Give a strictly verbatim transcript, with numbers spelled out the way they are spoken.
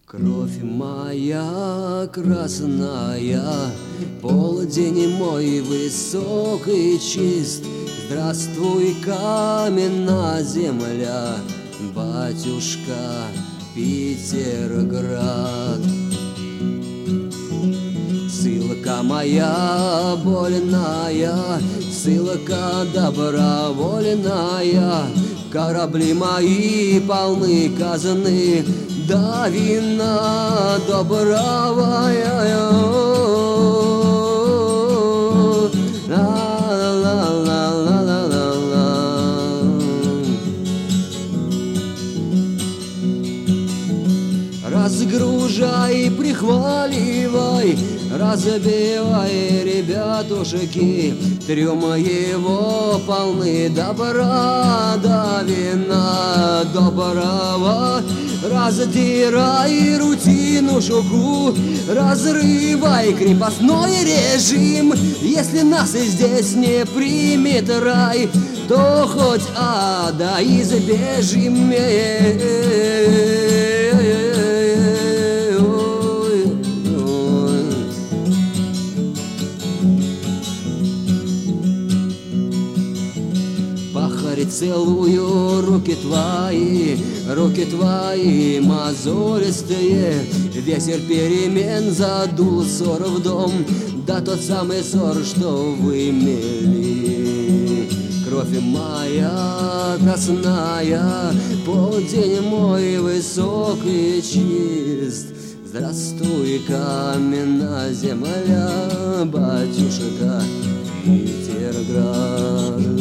Кровь моя красная, полдень мой высокий чист. Здравствуй, каменная земля, батюшка Петерград. Ссылка моя больная, ссылка добровольная. Корабли мои полны казны, да вина доброго. Разгружай, прихваливай, разбивай, ребятушки, трюм его полны добра, да вина доброго. Раздирай рутину жуку, разрывай крепостной режим. Если нас и здесь не примет рай, то хоть ада избежим. Пахарь, целую руки твои, руки твои мозолистые. Ветер перемен задул ссор в дом, да тот самый ссор, что вымели. Кровь моя красная, полдень мой высокий чист. Здравствуй, каменная земля, батюшка Петерград.